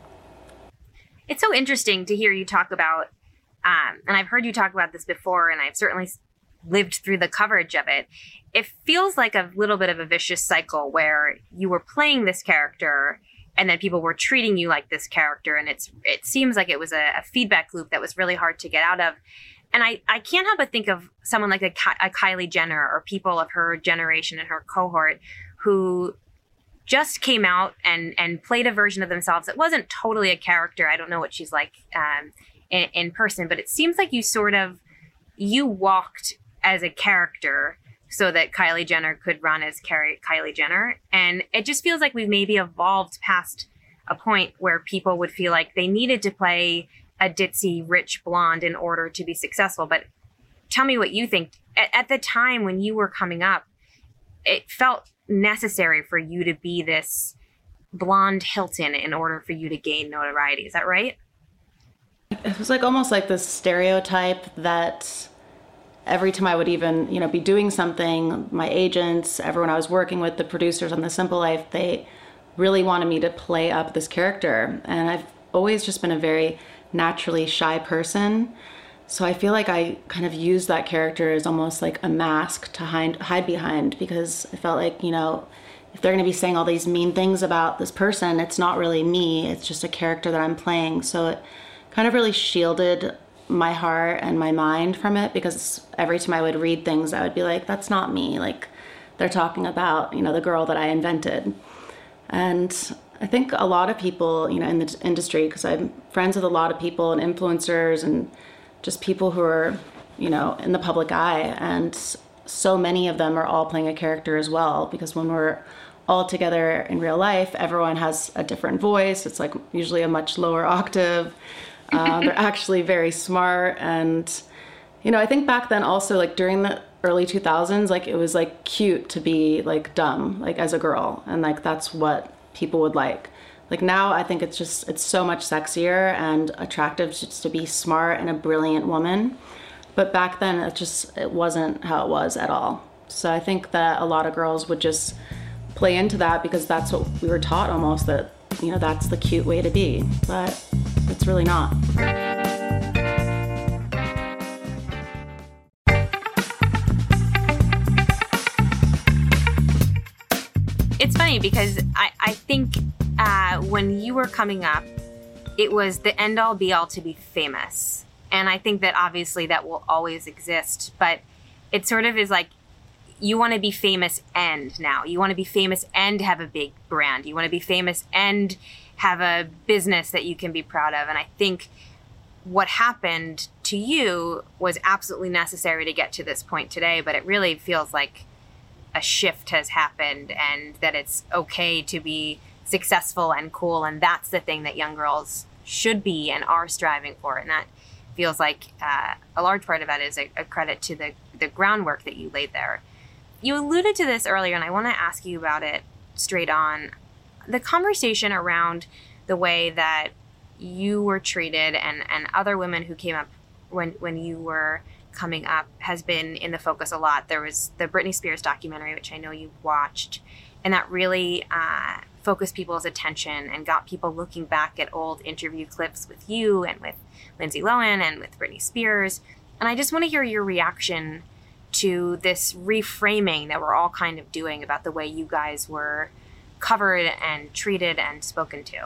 It's so interesting to hear you talk about, um, and I've heard you talk about this before, and I've certainly lived through the coverage of it. It feels like a little bit of a vicious cycle where you were playing this character and then people were treating you like this character. And it's it seems like it was a, a feedback loop that was really hard to get out of. And I, I can't help but think of someone like a, a Kylie Jenner, or people of her generation and her cohort who just came out and, and played a version of themselves. It wasn't totally a character. I don't know what she's like um, in, in person, but it seems like you sort of, you walked as a character so that Kylie Jenner could run as Kylie Jenner. And it just feels like we've maybe evolved past a point where people would feel like they needed to play a ditzy, rich blonde in order to be successful. But tell me what you think. At, at the time when you were coming up, it felt necessary for you to be this blonde Hilton in order for you to gain notoriety. Is that right? It was like almost like this stereotype that every time I would even, you know, be doing something, my agents, everyone I was working with, the producers on The Simple Life, they really wanted me to play up this character. And I've always just been a very naturally shy person. So I feel like I kind of used that character as almost like a mask to hide, hide behind, because I felt like, you know, if they're going to be saying all these mean things about this person, it's not really me. It's just a character that I'm playing. So it kind of really shielded my heart and my mind from it, because every time I would read things, I would be like, that's not me. Like, they're talking about, you know, the girl that I invented. And I think a lot of people, you know, in the industry, because I'm friends with a lot of people and influencers and just people who are, you know, in the public eye. And so many of them are all playing a character as well, because when we're all together in real life, everyone has a different voice. It's like usually a much lower octave. Uh, they're actually very smart. And, you know, I think back then also, like during the early two thousands, like it was like cute to be like dumb, like as a girl. And like, that's what people would like. Like now I think it's just, it's so much sexier and attractive just to be smart and a brilliant woman. But back then it just, it wasn't how it was at all. So I think that a lot of girls would just play into that because that's what we were taught almost, that, you know, that's the cute way to be, but it's really not. It's funny because I, I think uh, when you were coming up, it was the end all be all to be famous. And I think that obviously that will always exist, but it sort of is like, you want to be famous and now. You want to be famous and have a big brand. You want to be famous and have a business that you can be proud of. And I think what happened to you was absolutely necessary to get to this point today, but it really feels like a shift has happened and that it's okay to be successful and cool. And that's the thing that young girls should be and are striving for. And that feels like uh, a large part of that is a, a credit to the, the groundwork that you laid there. You alluded to this earlier, and I want to ask you about it straight on. The conversation around the way that you were treated and, and other women who came up when, when you were coming up has been in the focus a lot. There was the Britney Spears documentary, which I know you watched, and that really uh, focused people's attention and got people looking back at old interview clips with you and with Lindsay Lohan and with Britney Spears. And I just want to hear your reaction to this reframing that we're all kind of doing about the way you guys were covered and treated and spoken to.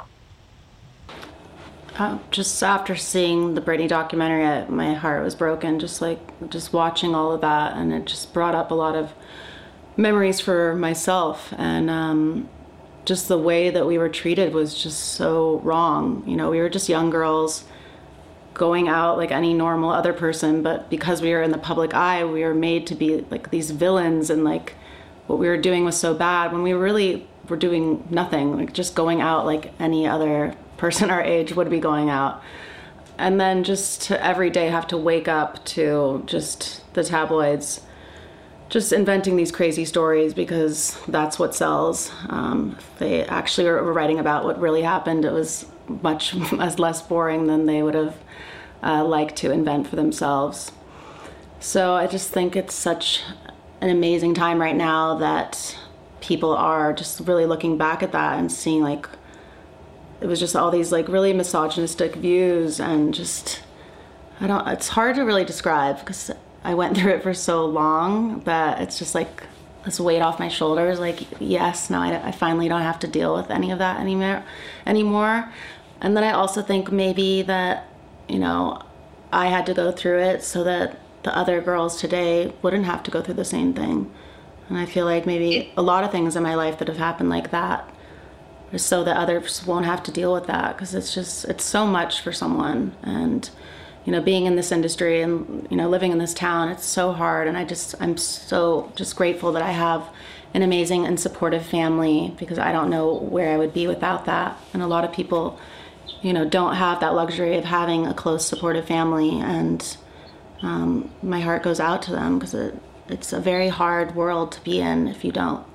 Uh, just after seeing the Britney documentary, I, my heart was broken, just like just watching all of that. And it just brought up a lot of memories for myself. And um, just the way that we were treated was just so wrong. You know, we were just young girls going out like any normal other person, but because we were in the public eye, we were made to be like these villains, and like what we were doing was so bad when we really were doing nothing, like just going out like any other person our age would be going out. And then just to every day have to wake up to just the tabloids just inventing these crazy stories because that's what sells. Um, if they actually were writing about what really happened, it was much less boring than they would have uh, liked to invent for themselves. So I just think it's such an amazing time right now that people are just really looking back at that and seeing like it was just all these like really misogynistic views, and just I don't it's hard to really describe because I went through it for so long that it's just like this weight off my shoulders, like yes, now I, I finally don't have to deal with any of that anymore anymore. And then I also think maybe that, you know, I had to go through it so that the other girls today wouldn't have to go through the same thing. And I feel like maybe a lot of things in my life that have happened like that, just so that others won't have to deal with that, because it's just, it's so much for someone. And, you know, being in this industry and, you know, living in this town, it's so hard. And I just, I'm so just grateful that I have an amazing and supportive family, because I don't know where I would be without that. And a lot of people, you know, don't have that luxury of having a close supportive family. And um, my heart goes out to them, because it, it's a very hard world to be in if you don't.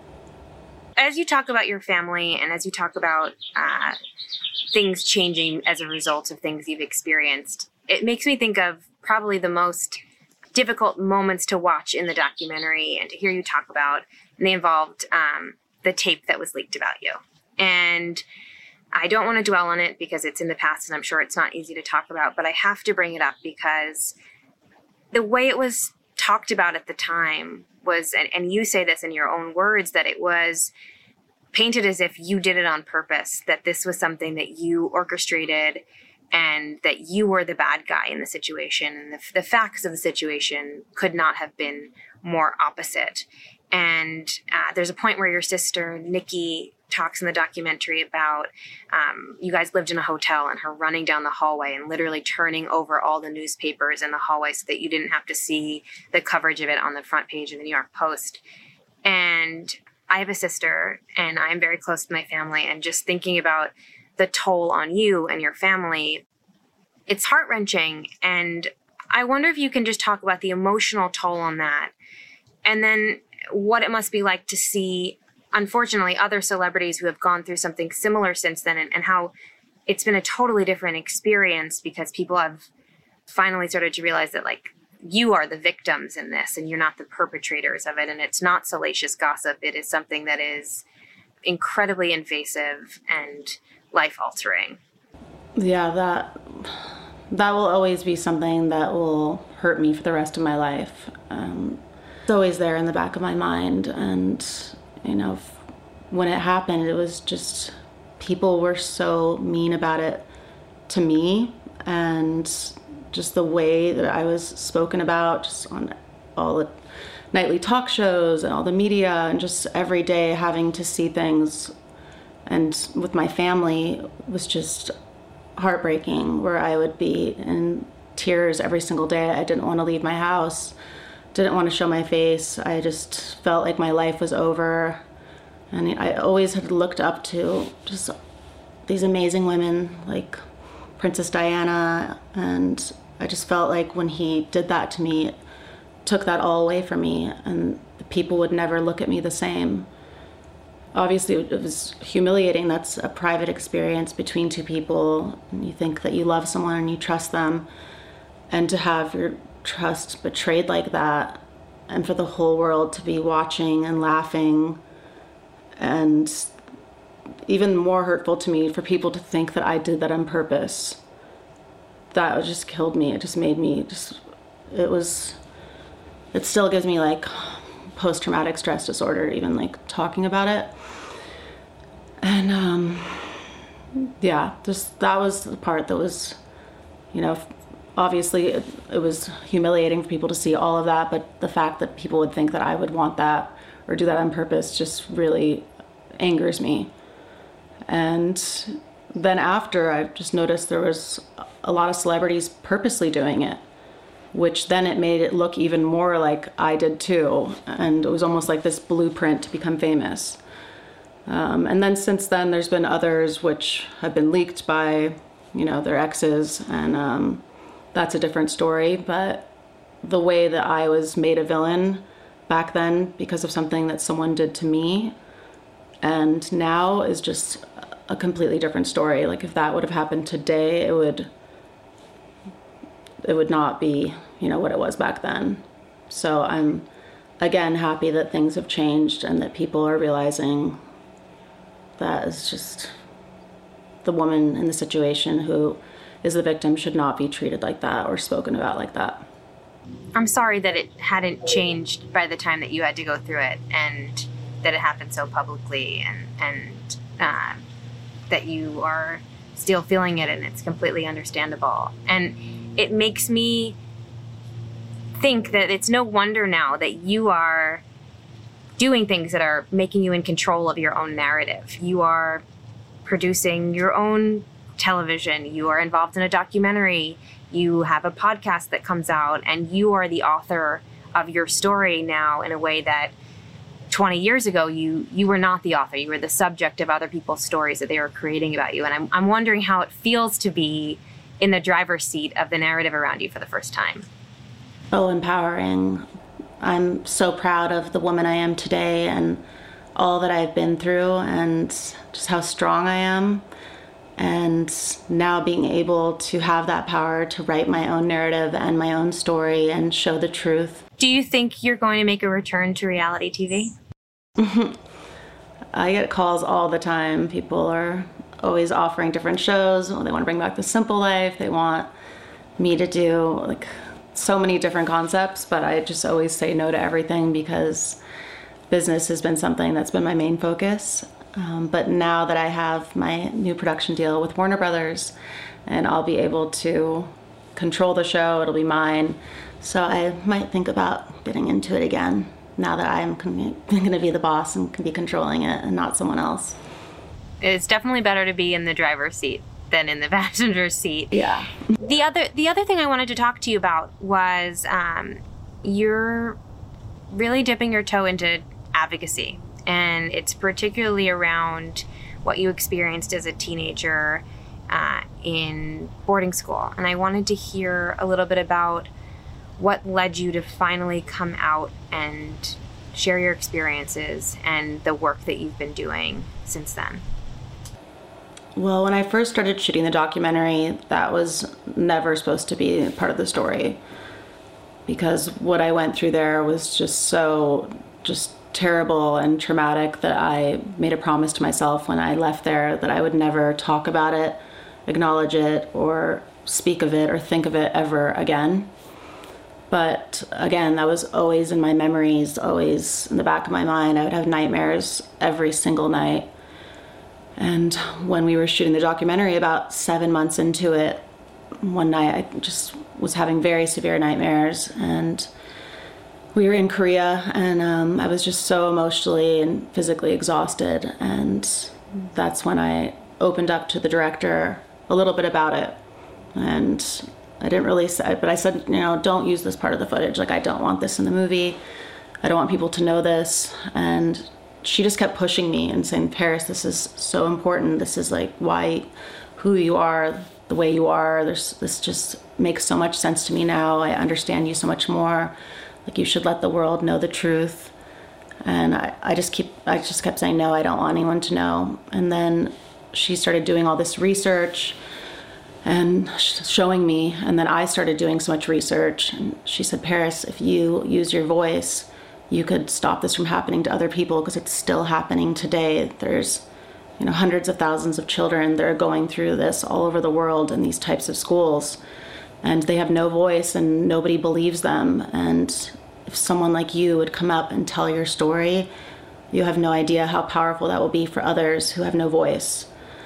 As you talk about your family and as you talk about uh, things changing as a result of things you've experienced, it makes me think of probably the most difficult moments to watch in the documentary and to hear you talk about. And they involved um, the tape that was leaked about you. And I don't want to dwell on it because it's in the past and I'm sure it's not easy to talk about, but I have to bring it up because the way it was talked about at the time was, and, and you say this in your own words, that it was painted as if you did it on purpose, that this was something that you orchestrated and that you were the bad guy in the situation. And the, the facts of the situation could not have been more opposite. And uh, there's a point where your sister, Nikki, talks in the documentary about um, you guys lived in a hotel and her running down the hallway and literally turning over all the newspapers in the hallway so that you didn't have to see the coverage of it on the front page of the New York Post. And I have a sister and I'm very close to my family, and just thinking about the toll on you and your family, it's heart-wrenching. And I wonder if you can just talk about the emotional toll on that, and then what it must be like to see, unfortunately, other celebrities who have gone through something similar since then, and, and how it's been a totally different experience because people have finally started to realize that, like, you are the victims in this and you're not the perpetrators of it. And it's not salacious gossip. It is something that is incredibly invasive and life-altering. Yeah, that that will always be something that will hurt me for the rest of my life. Um, it's always there in the back of my mind. And, you know, when it happened, it was just, people were so mean about it to me, and just the way that I was spoken about, just on all the nightly talk shows and all the media, and just every day having to see things, and with my family, was just heartbreaking, where I would be in tears every single day. I didn't want to leave my house, didn't want to show my face. I just felt like my life was over. And I always had looked up to just these amazing women like Princess Diana, and I just felt like when he did that to me, it took that all away from me, and the people would never look at me the same. Obviously, it was humiliating. That's a private experience between two people, and you think that you love someone and you trust them, and to have your trust betrayed like that, and for the whole world to be watching and laughing, and even more hurtful to me for people to think that I did that on purpose. That just killed me. It just made me just, it was, it still gives me like post-traumatic stress disorder, even like talking about it. And um, yeah, just that was the part that was, you know, obviously it, it was humiliating for people to see all of that, but the fact that people would think that I would want that or do that on purpose just really angers me. And then after, I just noticed there was a lot of celebrities purposely doing it, which then it made it look even more like I did too. And it was almost like this blueprint to become famous. Um, and then since then, there's been others which have been leaked by, you know, their exes, and um, that's a different story. But the way that I was made a villain back then because of something that someone did to me, and now is just a completely different story. Like if that would have happened today, it would it would not be, you know, what it was back then. So I'm again happy that things have changed and that people are realizing that is just the woman in the situation who is the victim should not be treated like that or spoken about like that. I'm sorry that it hadn't changed by the time that you had to go through it, and that it happened so publicly, and and uh, that you are still feeling it, and it's completely understandable. And it makes me think that it's no wonder now that you are doing things that are making you in control of your own narrative. You are producing your own television. You are involved in a documentary. You have a podcast that comes out, and you are the author of your story now in a way that twenty years ago, you you were not the author. You were the subject of other people's stories that they were creating about you. And I'm I'm wondering how it feels to be in the driver's seat of the narrative around you for the first time. Oh, empowering. I'm so proud of the woman I am today and all that I've been through and just how strong I am. And now being able to have that power to write my own narrative and my own story and show the truth. Do you think you're going to make a return to reality T V? I get calls all the time. People are always offering different shows. They want to bring back The Simple Life. They want me to do like so many different concepts, but I just always say no to everything because business has been something that's been my main focus. Um, but now that I have my new production deal with Warner Brothers and I'll be able to control the show, it'll be mine. So I might think about getting into it again now that I'm going to be the boss and can be controlling it and not someone else. It's definitely better to be in the driver's seat than in the passenger seat. Yeah. The other the other thing I wanted to talk to you about was um, you're really dipping your toe into advocacy. And it's particularly around what you experienced as a teenager uh, in boarding school. And I wanted to hear a little bit about what led you to finally come out and share your experiences and the work that you've been doing since then. Well, when I first started shooting the documentary, that was never supposed to be part of the story because what I went through there was just so just terrible and traumatic that I made a promise to myself when I left there that I would never talk about it, acknowledge it, or speak of it or think of it ever again. But again, that was always in my memories, always in the back of my mind. I would have nightmares every single night. And when we were shooting the documentary, about seven months into it, one night I just was having very severe nightmares, and we were in Korea, and um, I was just so emotionally and physically exhausted. And that's when I opened up to the director a little bit about it. And I didn't really say, but I said, you know, don't use this part of the footage. Like, I don't want this in the movie. I don't want people to know this. And she just kept pushing me and saying, Paris, this is so important. This is like why, who you are, the way you are. There's, this just makes so much sense to me now. I understand you so much more. Like, you should let the world know the truth. And I, I just keep, I just kept saying, no, I don't want anyone to know. And then she started doing all this research and showing me. And then I started doing so much research. And she said, Paris, if you use your voice, you could stop this from happening to other people because it's still happening today. There's, you know, hundreds of thousands of children that are going through this all over the world in these types of schools. And they have no voice and nobody believes them. And if someone like you would come up and tell your story, you have no idea how powerful that will be for others who have no voice.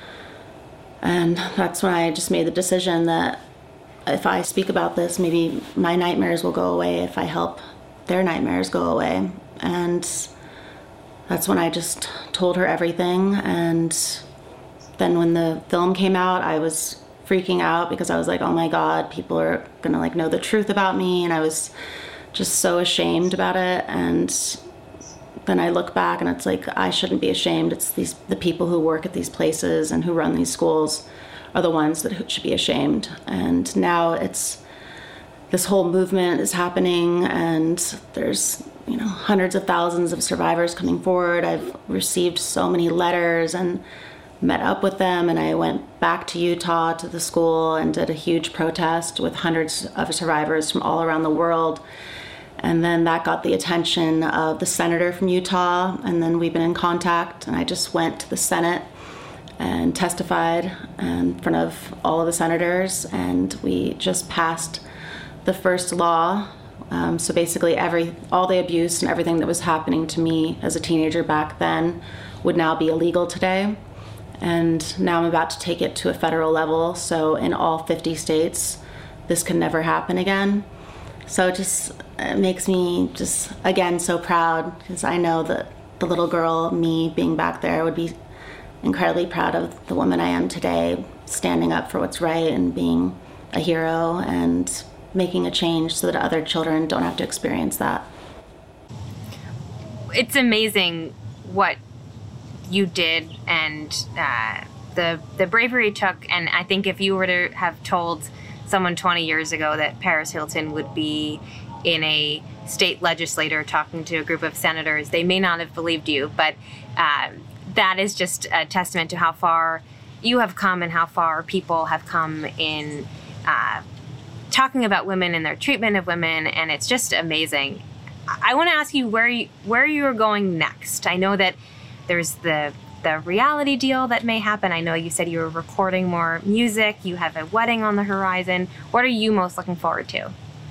And that's when I just made the decision that if I speak about this, maybe my nightmares will go away if I help their nightmares go away. And that's when I just told her everything. And then when the film came out, I was freaking out because I was like, oh my God, people are gonna like know the truth about me. And I was just so ashamed about it. And then I look back and it's like, I shouldn't be ashamed. It's these the people who work at these places and who run these schools are the ones that should be ashamed. And now it's, this whole movement is happening and there's, you know, hundreds of thousands of survivors coming forward. I've received so many letters and met up with them, and I went back to Utah to the school and did a huge protest with hundreds of survivors from all around the world. And then that got the attention of the senator from Utah, and then we've been in contact, and I just went to the Senate and testified in front of all of the senators, and we just passed the first law. Um, so basically every all the abuse and everything that was happening to me as a teenager back then would now be illegal today. And now I'm about to take it to a federal level. So in all fifty states, this can never happen again. So it just it makes me just, again, so proud because I know that the little girl, me being back there, would be incredibly proud of the woman I am today, standing up for what's right and being a hero and making a change so that other children don't have to experience that. It's amazing what you did and uh, the the bravery it took. And I think if you were to have told someone twenty years ago that Paris Hilton would be in a state legislature talking to a group of senators. They may not have believed you, but uh, that is just a testament to how far you have come and how far people have come in uh, talking about women and their treatment of women, and it's just amazing. I want to ask you where you, where you are going next. I know that there's the the reality deal that may happen. I know you said you were recording more music. You have a wedding on the horizon. What are you most looking forward to?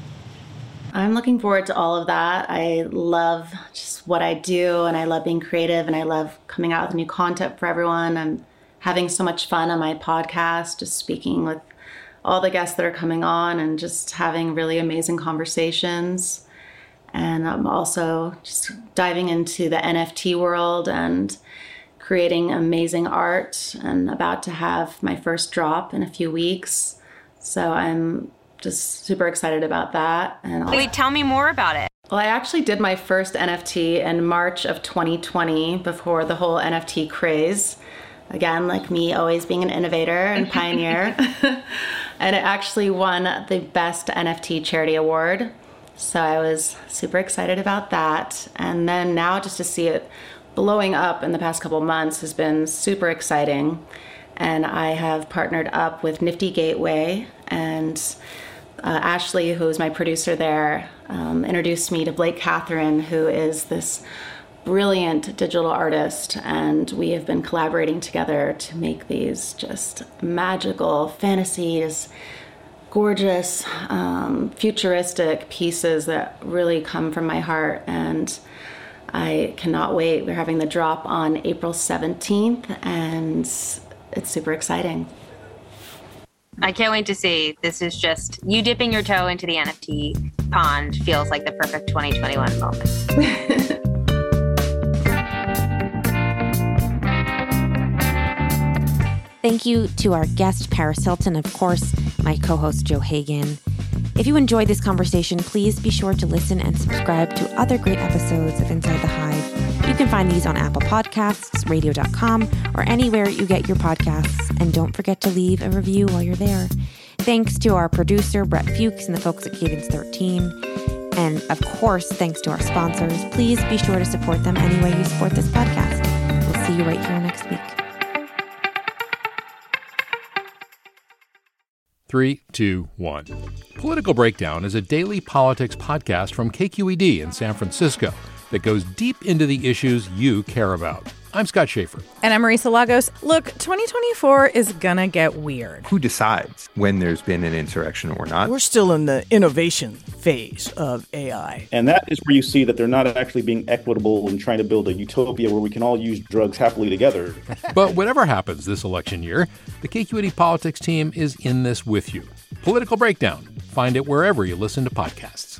I'm looking forward to all of that. I love just what I do, and I love being creative, and I love coming out with new content for everyone. I'm having so much fun on my podcast, just speaking with all the guests that are coming on and just having really amazing conversations. And I'm also just diving into the N F T world and creating amazing art, and about to have my first drop in a few weeks. So I'm just super excited about that. And Wait, tell me more about it. Well, I actually did my first N F T in March of twenty twenty, before the whole N F T craze. Again, like me, always being an innovator and pioneer. And it actually won the Best N F T Charity Award. So I was super excited about that. And then now just to see it blowing up in the past couple months has been super exciting. And I have partnered up with Nifty Gateway, and uh, Ashley, who is my producer there, um, introduced me to Blake Catherine, who is this brilliant digital artist, and we have been collaborating together to make these just magical fantasies, gorgeous, um, futuristic pieces that really come from my heart. And I cannot wait. We're having the drop on April seventeenth, and it's super exciting. I can't wait to see. This is just you dipping your toe into the N F T pond feels like the perfect twenty twenty-one moment. Thank you to our guest, Paris Hilton, of course, my co-host, Joe Hagan. If you enjoyed this conversation, please be sure to listen and subscribe to other great episodes of Inside the Hive. You can find these on Apple Podcasts, radio dot com, or anywhere you get your podcasts. And don't forget to leave a review while you're there. Thanks to our producer, Brett Fuchs, and the folks at Cadence thirteen. And of course, thanks to our sponsors. Please be sure to support them any way you support this podcast. We'll see you right here next week. Three, two, one. Political Breakdown is a daily politics podcast from K Q E D in San Francisco that goes deep into the issues you care about. I'm Scott Schaefer. And I'm Marisa Lagos. Look, twenty twenty-four is gonna get weird. Who decides when there's been an insurrection or not? We're still in the innovation phase of A I. And that is where you see that they're not actually being equitable and trying to build a utopia where we can all use drugs happily together. But whatever happens this election year, the K Q E D politics team is in this with you. Political Breakdown. Find it wherever you listen to podcasts.